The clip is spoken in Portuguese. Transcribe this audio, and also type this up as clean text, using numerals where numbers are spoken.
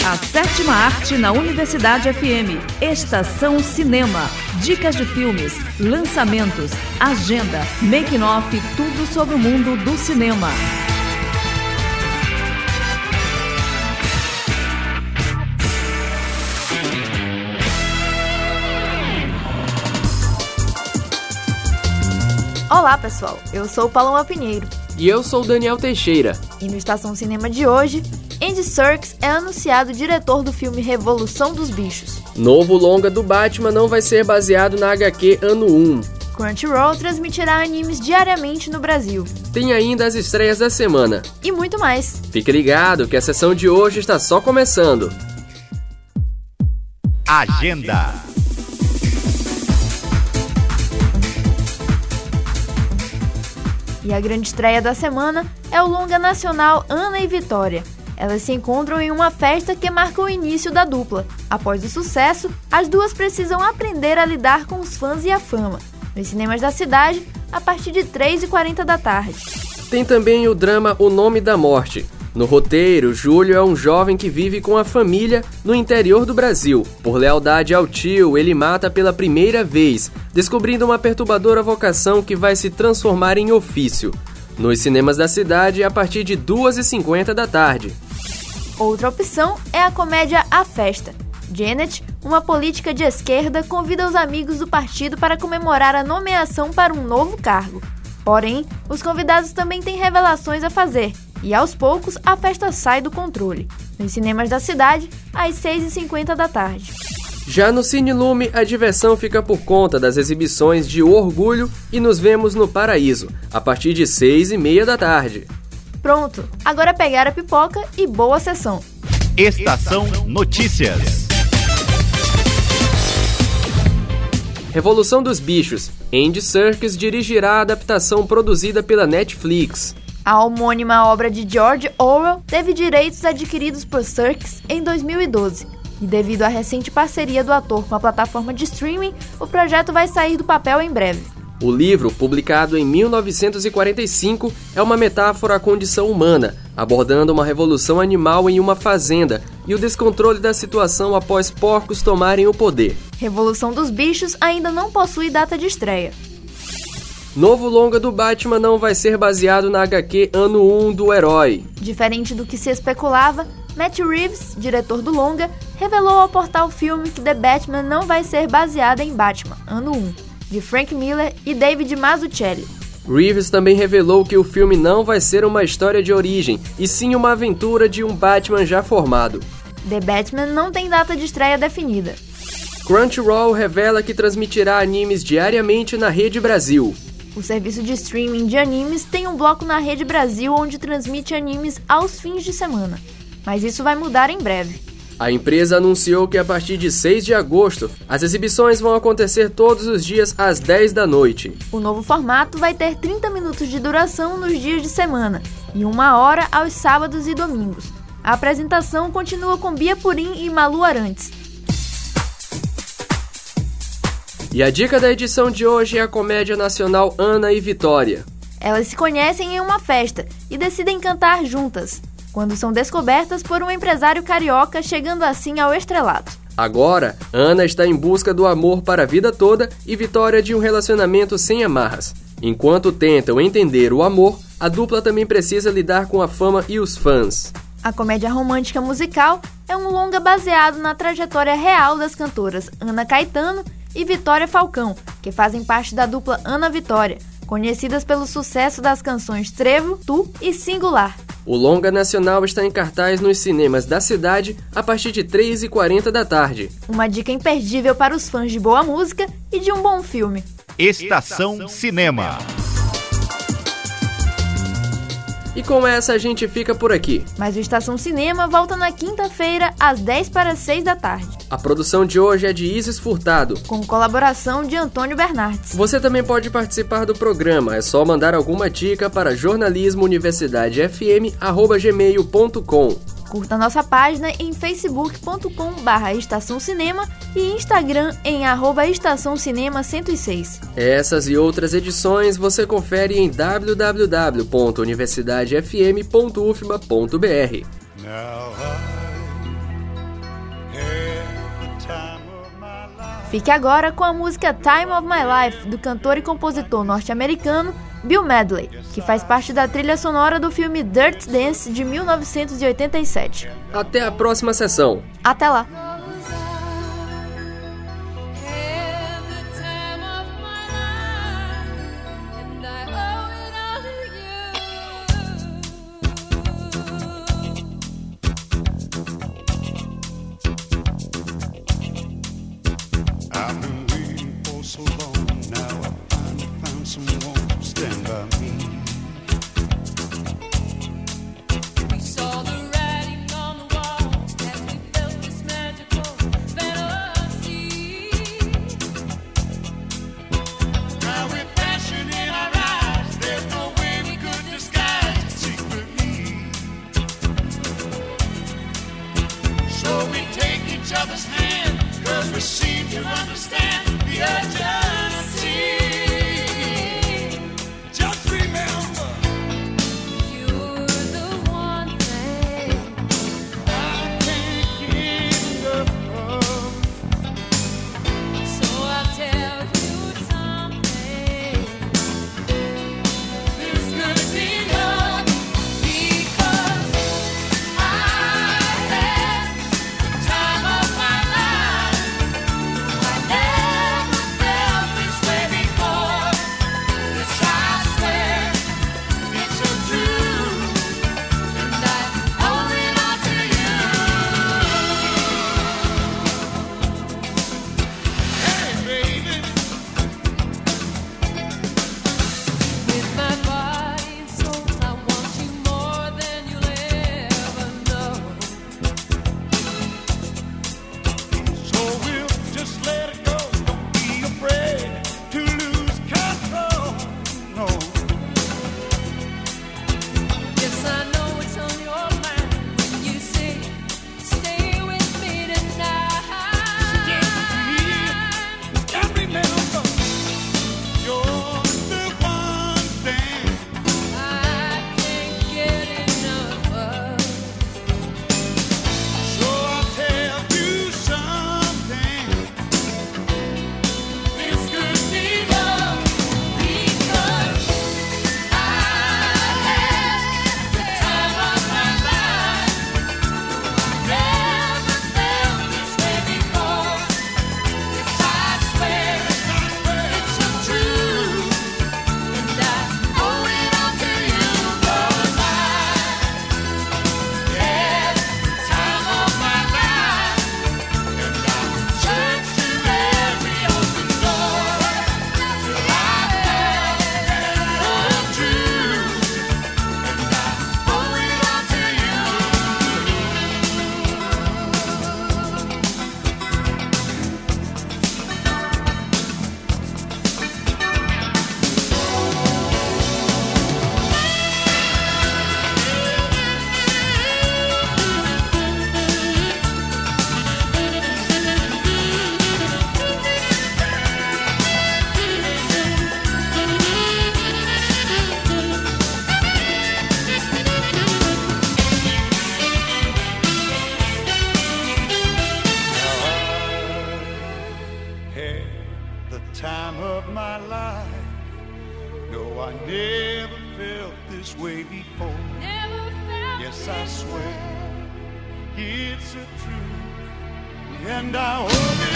A sétima arte na Universidade FM. Estação Cinema. Dicas de filmes, lançamentos, agenda, making-off, tudo sobre o mundo do cinema. Olá pessoal, eu sou Paloma Pinheiro. E eu sou Daniel Teixeira. E no Estação Cinema de hoje, Andy Serkis é anunciado diretor do filme Revolução dos Bichos. Novo longa do Batman não vai ser baseado na HQ Ano 1. Crunchyroll transmitirá animes diariamente no Brasil. Tem ainda as estreias da semana. E muito mais. Fique ligado que a sessão de hoje está só começando. Agenda. E a grande estreia da semana é o longa nacional Ana e Vitória. Elas se encontram em uma festa que marca o início da dupla. Após o sucesso, as duas precisam aprender a lidar com os fãs e a fama. Nos cinemas da cidade, a partir de 3h40 da tarde. Tem também o drama O Nome da Morte. No roteiro, Júlio é um jovem que vive com a família no interior do Brasil. Por lealdade ao tio, ele mata pela primeira vez, descobrindo uma perturbadora vocação que vai se transformar em ofício. Nos cinemas da cidade, a partir de 2h50 da tarde. Outra opção é a comédia A Festa. Janet, uma política de esquerda, convida os amigos do partido para comemorar a nomeação para um novo cargo. Porém, os convidados também têm revelações a fazer. E aos poucos, a festa sai do controle. Nos cinemas da cidade, às 6h50 da tarde. Já no Cine Lume, a diversão fica por conta das exibições de O Orgulho e Nos Vemos no Paraíso, a partir de 6h30 da tarde. Pronto, agora é pegar a pipoca e boa sessão. Estação Notícias. Revolução dos Bichos. Andy Serkis dirigirá a adaptação produzida pela Netflix. A homônima obra de George Orwell teve direitos adquiridos por Serkis em 2012. E devido à recente parceria do ator com a plataforma de streaming, o projeto vai sair do papel em breve. O livro, publicado em 1945, é uma metáfora à condição humana, abordando uma revolução animal em uma fazenda e o descontrole da situação após porcos tomarem o poder. Revolução dos Bichos ainda não possui data de estreia. Novo longa do Batman não vai ser baseado na HQ Ano 1 do herói. Diferente do que se especulava, Matt Reeves, diretor do longa, revelou ao portal Filme que The Batman não vai ser baseada em Batman, Ano 1, de Frank Miller e David Mazzucchelli. Reeves também revelou que o filme não vai ser uma história de origem, e sim uma aventura de um Batman já formado. The Batman não tem data de estreia definida. Crunchyroll revela que transmitirá animes diariamente na Rede Brasil. O serviço de streaming de animes tem um bloco na Rede Brasil onde transmite animes aos fins de semana. Mas isso vai mudar em breve. A empresa anunciou que a partir de 6 de agosto, as exibições vão acontecer todos os dias às 10 da noite. O novo formato vai ter 30 minutos de duração nos dias de semana e 1 hora aos sábados e domingos. A apresentação continua com Bia Purim e Malu Arantes. E a dica da edição de hoje é a comédia nacional Ana e Vitória. Elas se conhecem em uma festa e decidem cantar juntas, quando são descobertas por um empresário carioca, chegando assim ao estrelato. Agora, Ana está em busca do amor para a vida toda e Vitória de um relacionamento sem amarras. Enquanto tentam entender o amor, a dupla também precisa lidar com a fama e os fãs. A comédia romântica musical é um longa baseado na trajetória real das cantoras Ana Caetano e Vitória Falcão, que fazem parte da dupla Ana Vitória, conhecidas pelo sucesso das canções Trevo, Tu e Singular. O longa nacional está em cartaz nos cinemas da cidade a partir de 3h40 da tarde. Uma dica imperdível para os fãs de boa música e de um bom filme. Estação Cinema. E com essa a gente fica por aqui. Mas o Estação Cinema volta na quinta-feira, às 10:06 da tarde. A produção de hoje é de Isis Furtado, com colaboração de Antônio Bernardes. Você também pode participar do programa, é só mandar alguma dica para jornalismouniversidadefm@gmail.com. Curta nossa página em facebook.com/Estação Cinema e Instagram em @Estação Cinema 106. Essas e outras edições você confere em www.universidadefm.ufma.br. Now I Fique agora com a música Time of My Life, do cantor e compositor norte-americano Bill Medley, que faz parte da trilha sonora do filme Dirty Dance de 1987. Até a próxima sessão. Até lá! I've been waiting for so long, now I finally found someone to stand by me. We saw the writing on the wall as we felt this magical fantasy. Now with passion in our eyes, there's no way we could disguise it secretly. So we take each other's hand, 'cause we seem to understand the urgency. Just remember, You're the one thing I can't get enough of. So I'll tell you something. This could be love, Because I had the time of my life. I never felt this way before. Yes, I swear it's a truth. and I owe it all to you. Hey, baby, With my body and soul, I want you more than you'll ever know. so we'll just let it go. Don't be afraid to lose control. No, Yes, I know it's on your mind when you say, stay with me tonight. and remember, you're the one thing I can't get enough of. So I'll tell you something. This could be love, Because I had the time of my life. Never felt this way before. Yes, I swear it's the truth, and I owe it all to you. 'Cause I had the time of my life, and I searched through every open door till I found the truth, and I owe it all to you. had the time of my life. No, I never felt this way before. Never felt Yes, I this swear way. it's a truth, and I owe it